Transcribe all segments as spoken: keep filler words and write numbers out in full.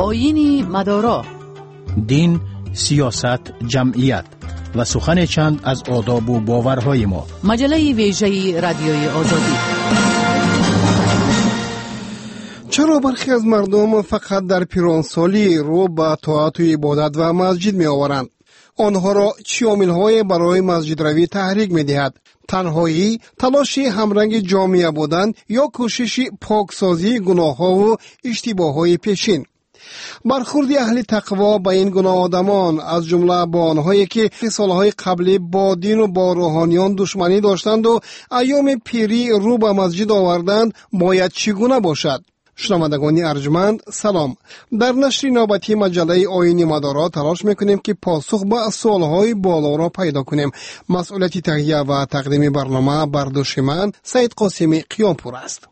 آیین مدارا، دین، سیاست، جمعیت و سخن چند از آداب و باورهای ما. مجله ویژه رادیوی آزادی. چرا برخی از مردم فقط در پیرانسالی رو به طاعت و عبادت و مسجد می آورند؟ آنها را چه عامل‌های برای مسجد روی تحریک می دهد؟ تنهایی، تلاش همرنگ جامعه بودن یا کوشش پاکسازی گناه‌ها و اشتباه‌های پیشین؟ برخورد اهل تقوا با این گناه آدمان، از جمله با آنهایی که سالهای قبلی با دین و با روحانیان دشمنی داشتند و ایام پیری رو به مسجد آوردند، باید چگونه باشد؟ شنوندگان ارجمند سلام. در نشر نوبتی مجله آیین مدارا تلاش میکنیم که پاسخ به سوالهای بالا را پیدا کنیم. مسئولیت تهیه و تقدیم برنامه بر دوش من سید قاسمی قیامپور است.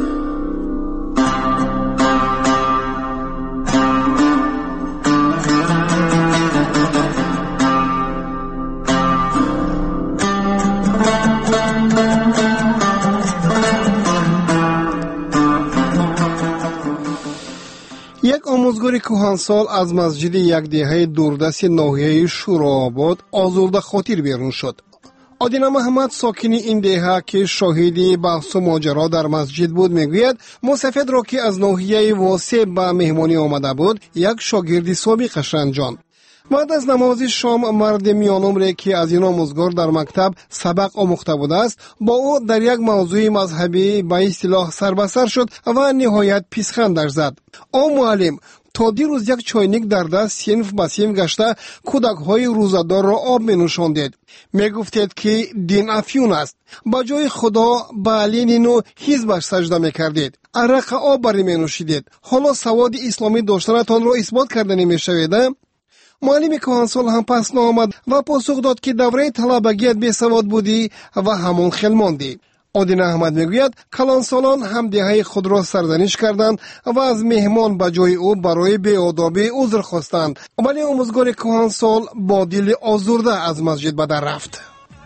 یک آموزگار کهنسال از مسجد یک دهه دوردست ناحیه شورآباد آزرده خاطر بیرون شد. آدینا محمد ساکن این دهه که شاهدی بحث و ماجرا در مسجد بود میگوید مسافر را که از ناحیه واسع به مهمانی آمده بود یک شاگردی سابقش رنجاند. بعد از نماز شام مرد میان عمری که از این آموزگار در مکتب سبق آموخته بوده است با او در یک موضوع مذهبی به اصطلاح سر به سر شد و نهایت پیشخندش زد. او معلم تا دیروز یک چایnik در دست صنف به صنف گشته کودک‌های روزه‌دار را آب می‌نوشاندید. می‌گفتید که دین افیون است. با جای خدا به لنین و حزبش سجده می‌کردید. عرق آب بری می‌نوشیدید. حالا سواد اسلامی داشتنتان را اثبات کرده نمی‌شوید؟ معلم کهنسال هم پس نآمد و پاسخ داد که دوره طلبگیت بی سواد بودی و همون خیل ماندی. آدین احمد میگوید کلانسالان هم دهه خود را سرزنش کردند و از مهمان به جای او برای بی‌آدابی عذر خواستند، ولی آموزگار کهنسال با دل آزرده از مسجد به در رفت.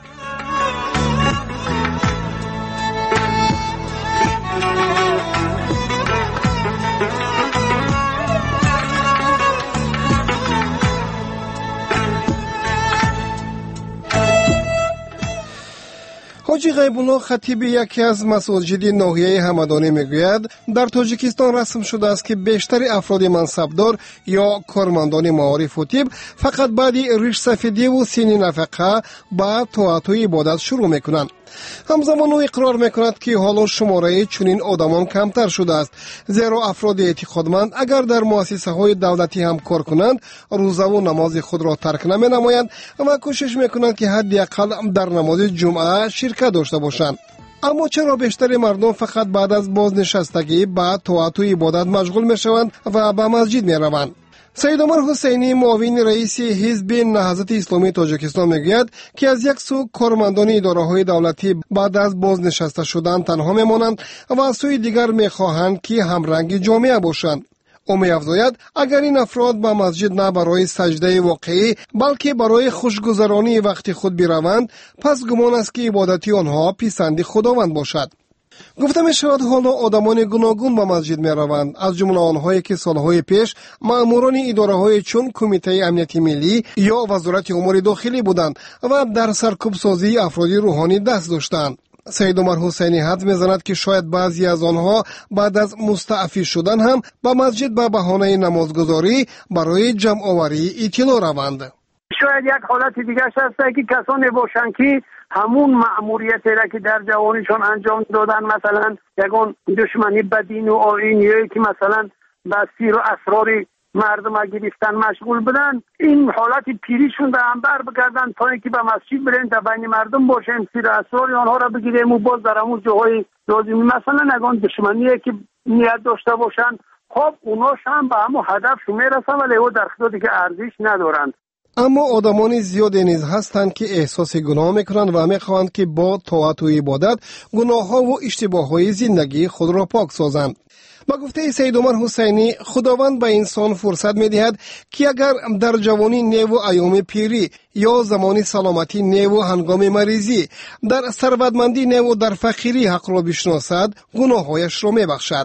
حاجی غیب‌الله خطیب یکی از مساجد ناحیه همدانی میگوید در تاجیکستان رسم شده است که بیشتر افراد منصبدار یا کارمندان معارف و طب فقط بعد ریش سفیدی و سین نفقه با طاعت و عبادت شروع میکنند. همزمان او اقرار میکند که حالا شماره چنین آدمان کمتر شده است، زیرا افراد اعتقادمند اگر در مؤسسه های دولتی هم کار کنند روزه و نماز خود را ترک نمی نمایند و کوشش میکنند که حداقل در نماز جمعه شرکت داشته باشند. اما چرا بیشتر مردم فقط بعد از بازنشستگی به طاعت و عبادت مشغول میشوند و به مسجد میروند؟ سید عمر حسینی معاون رئیس حزب نهضت اسلامی تاجیکستان میگوید که از یک سو کارمندان اداره‌های دولتی بعد از بازنشسته شدن تنها میمانند و از سوی دیگر میخواهند که همرنگ جامعه باشند. او می‌افزاید اگر این افراد به مسجد نه برای سجده واقعی بلکه برای خوشگذرانی وقت خود بروند، پس گمان است که عبادتی آنها پسند خداوند باشد. گفته می شود حالا آدمان گوناگون به مسجد می روند، از جمله آنهایی که سالهای پیش مأموران اداره های چون کمیته امنیت ملی یا وزارت امور داخلی بودند و در سرکوب سازی افراد روحانی دست داشتند. سید عمر حسینی حد میزند که شاید بعضی از آنها بعد از مستعفی شدن هم به مسجد به بهانه نمازگزاری برای جمع آوری اطلاع روند. شاید یک حالت دیگه هست که کسانی باشند که همون مأموریتی را که در جوانیشون انجام دادن، مثلا یگان دشمنی به دین و آیینی که مثلا به سیر و اسرار مردم گرفتن مشغول بودن، این حالت پیریشون به هم بر بگردن تا اینکه به مسجد برن تا بین مردم باشن، سیر و اسرار آنها را بگیریم و باز در همون جاهای لازمی مثلا یگان دشمنی که نیت داشته باشن، خب اوناش هم به همون هدفشون میرسن ولی او در خود دیگه ارزش ندارن. اما آدمان زیادی نیز هستند که احساس گناه میکنند و میخواهند که با طاعت و عبادت گناه‌ها و اشتباه‌های زندگی خود را پاک سازند. با گفته سید عمر حسینی خداوند به انسان فرصت میدهد که اگر در جوانی نیو و ایام پیری یا زمانی سلامتی نیو و هنگام مریضی، در ثروتمندی نیو و در فقیری حق را بشناسد، گناه‌هایش را میبخشد.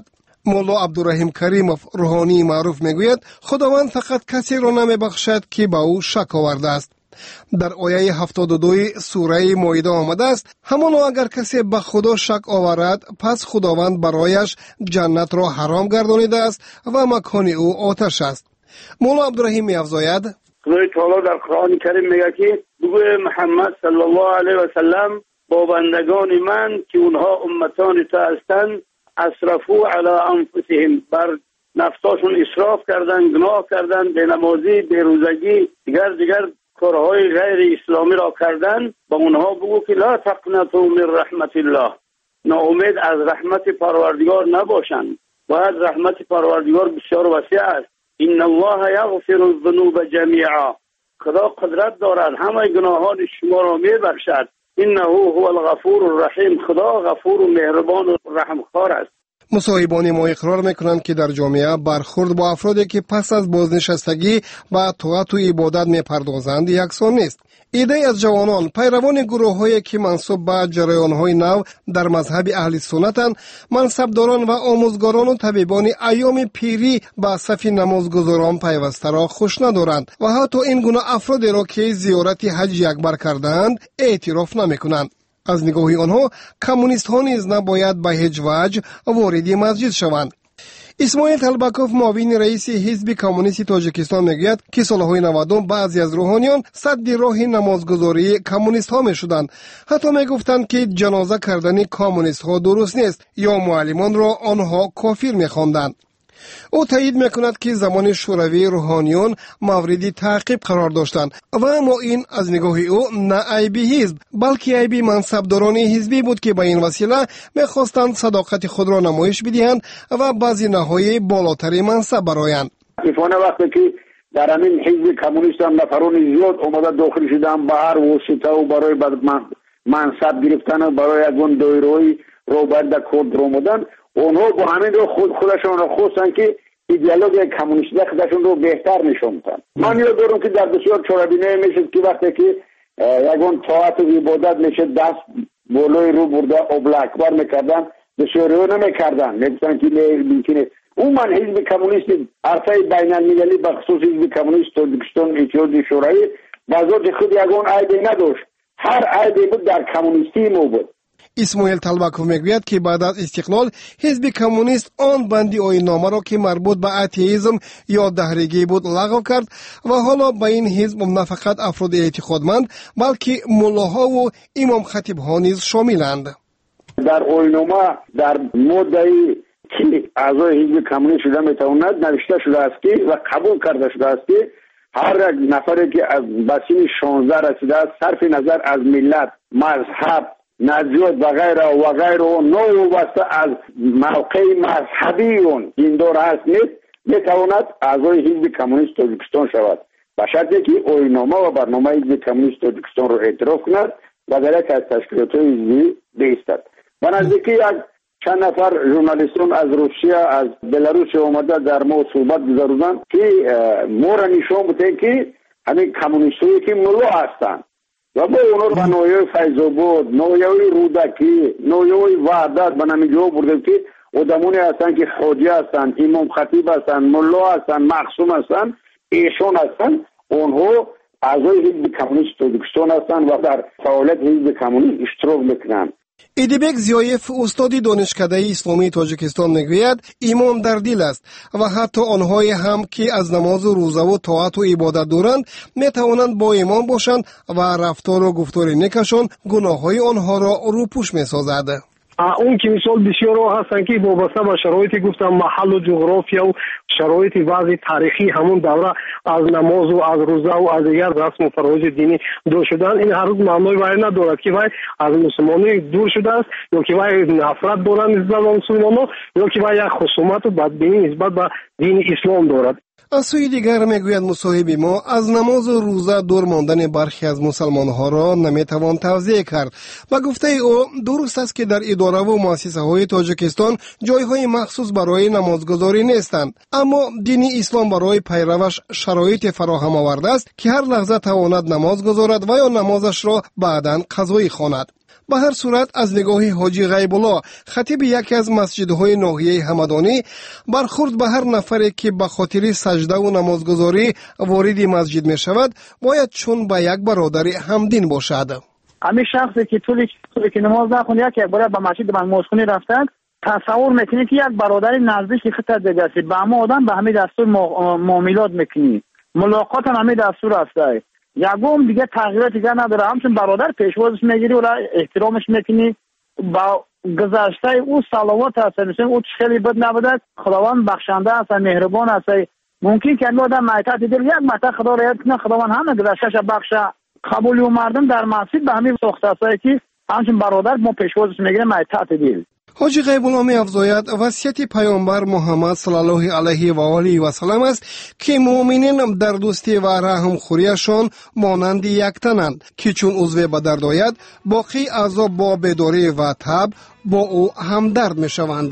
مولا عبدالرحیم کریمов روحانی معروف میگوید خداوند فقط کسی را نمیبخشد که به او شک آورده است. در آیه هفتاد و دو سوره مائده آمده است همانا اگر کسی به خدا شک آورد پس خداوند برایش جنت را حرام گردانیده است و مکان او آتش است. مولا عبدالرحیم می‌افزاید خدای تعالی در قرآن کریم میگه که بگوی محمد صلی الله علیه و سلم با بندگان من که اونها امتان تو هستند اسرفو علی انفسهم، بر نفساشون اسراف کردن، گناه کردن، بینمازی، بیروزگی، دیگر دیگر کارهای غیر اسلامی را کردن، با اونها بگو که لا تقنطوا من رحمت الله، ناامید از رحمت پروردگار نباشند. باید رحمت پروردگار بسیار وسیع است. ان الله یغفر الذنوب جمیعا، خدا قدرت دارد همه گناهان شما را میبخشد. انه هو الغفور الرحیم، خدا غفور و مهربان و رحمخوار است. مصاحبان ما اقرار میکنند که در جامعه برخورد با افرادی که پس از بازنشستگی به طاعت و عبادت میپردازند یکسان نیست. ایده از جوانان پیروان گروه‌هایی که منسوب به جریان‌های نو در مذهب اهل سنتند، منصبداران و آموزگاران و طبیبان ایام پیری به صف نمازگزاران پیوسته را خوش ندارند و حتی این گونه افرادی را که زیارت حج اکبر کردند اعتراف نمی‌کنند. از نگاه آنها کمونیست ها نیز نباید به هیچ وجه وارد مسجد شوند. اسماعیل طلبکوف معاون رئیس حزب کمونیست تاجیکستان میگوید که سالهای نود بعضی از روحانیان سد راه نمازگزاری کمونیست ها میشدند. حتی میگفتند که جنازه کردن کمونیست ها درست نیست یا معلمان را آنها کافر میخواندند. او تایید میکند که زمان شوروی روحانیون موردی تعقیب قرار داشتند و اما این از نگاه او نه عیبی حزب بلکه عیبی منصبداران حزبی بود که به این وسیله میخواستند صداقت خود را نمایش بدهند و بعضی نهایی بالاتری منصب برآیند. اتفاقا وقتی که در همین حزب کمونیست هم نفران زیاد اومده داخل شدن به هر واسطه و برای منصب گرفتن و برای اون دایره‌ای روبرد کورد رو اومدن، اونها با همین رو خود خودشون رو خواستن که ایدئولوژی کمونیستی خودشون رو بهتر نشون بدن. من یاد دارم که در بسیار چارابینه میشه که وقتی که یگان طاعت و عبادت میشه دست بالای رو برده ابل اکبر میکردن، بسیار رو نمیکردن، میگفتن که ممکنه اون من حزب کمونیست عرصه بین المللی بخصوص حزب کمونیست تاجیکستان اتحادیه شوروی بذات خود یگان عیبی نداشت، هر عیبی بود در کمونیستی مو بود. اسماعیل طلبکوف میگوید که بعد از استقلال حزب کمونیست آن بندی آیین‌نامه را که مربوط به اتئیسم یا دهریگی بود لغو کرد و حالا به این حزب نه فقط افراد اعتقادمند بلکه ملاها و امام خطیب‌ها نیز شاملند. در آیین‌نامه در ماده‌ای که اعضای حزب کمونیست شده میتواند نوشته شده است که و قبول کرده شده است که هر یک نفری که از بسیم شانزده رسیده است صرف نظر از ملت، مذهب، نزیات و غیره و غیره و نو واسطه از موقع مذهبی اون دیندار هست نیست میتواند اعضای حزب کمونیست تاجیکستان شود به شرطی که آیین‌نامه و برنامه حزب کمونیست تاجیکستان را اعتراف کند و در یک از تشکیلات حزبی بایستد. به نزدیکی یک چند نفر ژورنالیستان از روسیه از بلاروس اومده در ما صحبت گذاردند که ما را نشان بدهند که همین کمونیستایی که ملا هستند و با اونا رو به نویای فیض‌آباد، نویای رودکی، نویای وحدت به نمیجا برده که آدمانی هستن که حاجی هستن، امام خطیب هستن، ملا هستن، معصوم هستن، ایشان هستن، اونها اعضای حزب کمونیست تاجیکستان هستن و در فعالیت حزب کمونیست اشتراک میکنن. ایدیبک زیایف استادی دانشکده اسلامی تاجیکستان میگوید ایمان در دل است و حتی آنهای هم که از نماز و روزه و طاعت و عبادت دارند میتوانند با ایمان باشند و رفتار و گفتار نیکشان گناههای آنها را روپوش میسازد. اون که مثال بسیار هستن که وابسته به شرایط گفتم محل و جغرافیا و شرایط وضع تاریخی همون دوره از نماز و از روزه و از دیگر رسم و فرایض دینی دور شدن، این هر روز معنای وای ندارد که وای از مسلمانی دور شده است یا که وای نفرت دارند نسبت به مسلمانان یا که وای یک خصومت و بدبینی نسبت به دین اسلام دارد. از سوی دیگر میگوید مصاحب ما از نماز و روزه دور ماندن برخی از مسلمانها را نمیتوان توضیح کرد و گفته او درست است که در اداره و مؤسسه های تاجیکستان جایهای مخصوص برای نمازگزاری نیستند، اما دین اسلام برای پیروش شرایط فراهم آورده است که هر لحظه تواند نماز گزارد و یا نمازش را بعداً قضایی خواند. به هر صورت از نگاه حاجی غیب‌الله خطیب یکی از مسجدهای ناحیه همدانی برخورد به هر نفری که به خاطر سجده و نمازگزاری وارد مسجد می شود باید چون به یک برادر همدین باشد. همین شخصی که طولی طولی که نماز نخونه یک بار به مسجد به نمازخونی رفتن تصور میکنی که یک برادر نزدیک خطت دیگه است. به همه آدم به همین دستور معاملات میکنی، ملاقات هم همین دستور است. یکم دیگه تغییرات دیگه نداره، همچون برادر پیشوازش میگیری و احترامش میکنی. با گذشته او صلوات هست، مثلا او خیلی بد نبوده، خداوند بخشنده است، مهربان است. ممکن که این آدم معتاد دل یک متا خدا را یاد کنه، خداوند همه گذشتهش بخشه. قبولی و مردم در مسجد به همین ساخته است که همچون برادر ما پیشوازش میگیریم معتاد دل. حاجی غیب‌الله می افزاید وصیت پیامبر محمد صلی الله علیه و آله و سلم است که مؤمنین در دوستی و رحم خوریشان مانند یک تنند که چون عضو به درد آید باقی اعضا با بیداری و تب با او همدرد می شوند.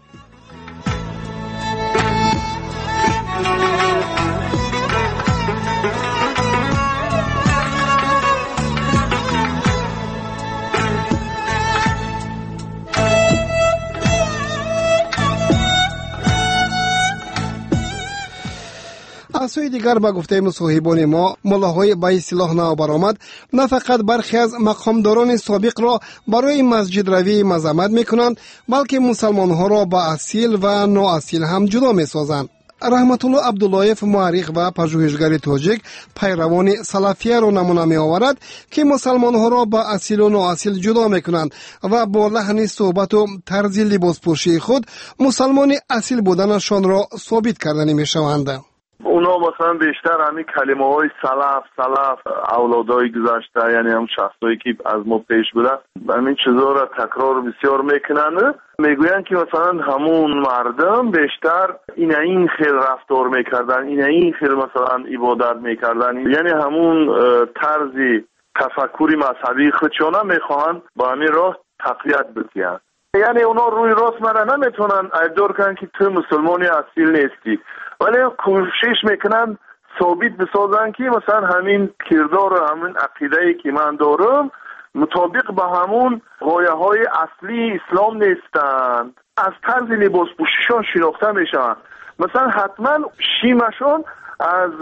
از سوی دیگر به گفته مصاحبان ما ملاهای به اصطلاح نو برآمد نه فقط برخی از مقامداران سابق را برای مسجد روی مذمت میکنند بلکه مسلمانها را به اصیل و نااصیل هم جدا میسازند. رحمت الله عبداللهیف معرخ و پژوهشگر تاجیک پیروان سلفیه را نمونه می آورد که مسلمانها را به اصیل و نااصیل جدا میکنند و با لحن صحبت و طرز لباس پوشی خود مسلمان اصیل بودنشان را ثابت کردنی میشوند. اونا مثلا بیشتر همین کلمه های سلف سلف اولادای گذشته، یعنی هم شخصایی که از ما پیش بودن، همین چیزا را تکرار بسیار میکنن. میگوین که مثلا همون مردم بیشتر این این خیل رفتار میکردن، این این خیل مثلا عبادت میکردن، یعنی همون طرزی تفکری مذهبی خودشون میخواهند با همین راه تقویت بکنن. یعنی اونا روی راست مرا نمیتونن ایدار کنن که تو مسلمانی اصیل نیستی، ولی کوشش میکنن ثابت بسازن که مثلا همین کردار و همین عقیده‌ای که من دارم مطابق با همون غایه های اصلی اسلام نیستند. از طرز لباس پوشیشان شناخته میشن. مثلا حتما شیمشون از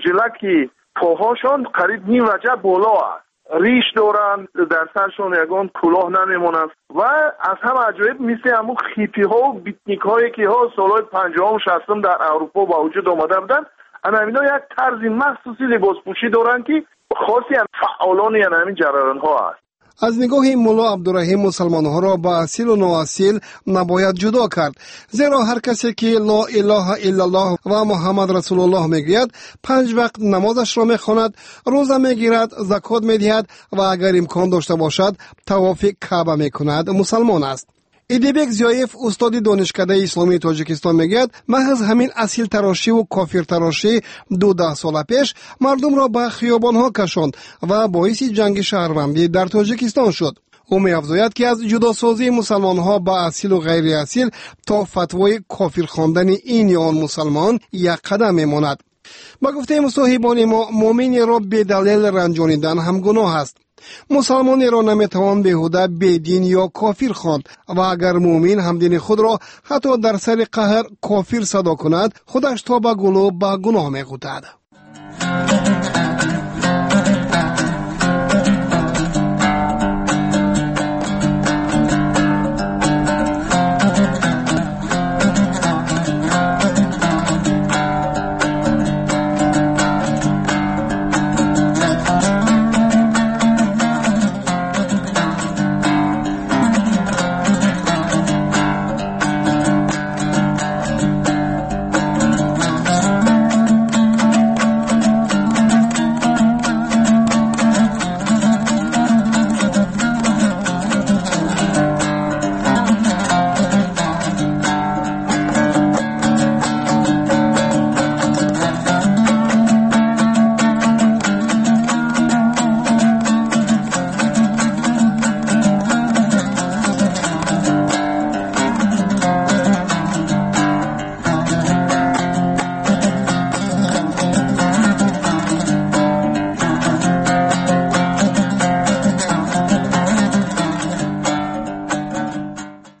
بجلک پاهاشون قریب نیم وجه بالا است، ریش دارن، در سرشون یگان کلاه نمیمونن و از هم عجایب مثل همون خیپی ها و بیتنیک هایی که ها سالهای پنجاه و شصتم در اروپا با وجود آمده بودن. همینا یک طرز مخصوصی لباس پوشی دارن که خاصی هم فعالان یعنی همین جریان ها است. از نگاه مولا عبدالرحیم مسلمانها را با اصیل و نااصیل نباید جدا کرد، زیرا هر کسی که لا اله الا الله و محمد رسول الله میگوید پنج وقت نمازش را میخواند، روزه میگیرد، زکات میدهد و اگر امکان داشته باشد طواف کعبه میکند، مسلمان است. ایدیبک زیایف استاد دانشکده اسلامی تاجیکستان میگوید محض همین اصیل تراشی و کافر تراشی دو ده سال پیش مردم را به خیابان ها کشاند و باعث جنگ شهروندی در تاجیکستان شد. او می‌افزاید که از جداسازی مسلمان ها به اصیل و غیر اصیل تا فتوای کافر خواندن این یا آن مسلمان یک قدم میماند. با گفته مصاحبان ما مؤمنی را به دلیل رنجانیدن هم گناه است. مسلمانی را نمیتوان بیهوده بیدین یا کافر خواند و اگر مومن همدین خود را حتی در سر قهر کافر صدا کند خودش تا به گلو به گناه می‌غوطد.